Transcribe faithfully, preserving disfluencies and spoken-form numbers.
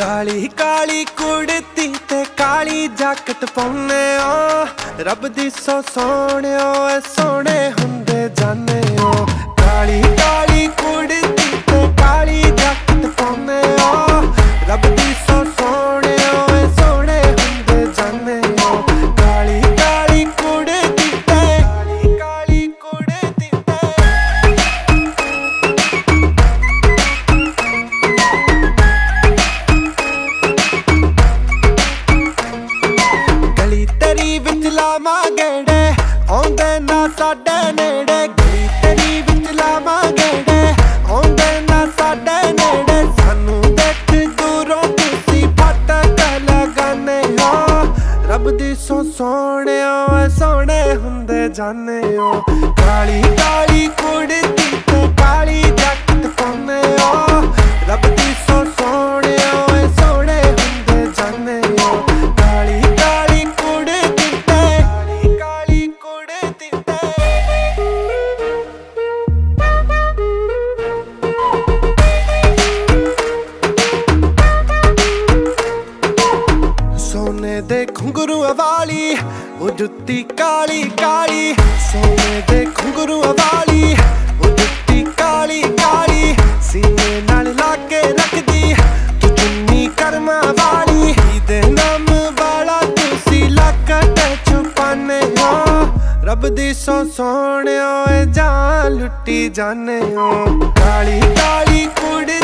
काली काली कुड़ती ते काली जैकट पाउने ओ रब दी सौ सोने ओ सोने हुंदे जाने ओ काली काली कुड़ती ते काली जैकट पाउने ओ रब दी सौ सोने ओ सोने हुंदे जाने ओ काली काली कुड़ती ते काली काली कुड़ती लावां गेड़े आउंदे ना साडे नेड़े गली तेरी विच लावां गेड़े आउंदे ना साडे नेड़े सानू देख दूरों तुसी फटक लगाने हो रब दी सौ सोने ओ सोने हुंदे जाने ओ काली काली कुड़ती ते काली जैकट पाउने ओ रब दी सौ सोने ओ सोने हुंदे जाने ओ काली काली कुड़ती सोने दे घुंघरू वाली ओ जुत्ती काली काली सोने दे घुंघरू वाली ओ जुत्ती काली काली सीने नाल लाके रखदी तू चुन्नी कर्मा वाली दे नाम वाला तुसी लकट छुपाने हो रब दी सौ सोने ओ जान लुटी जाने हो काली काली कुड़ी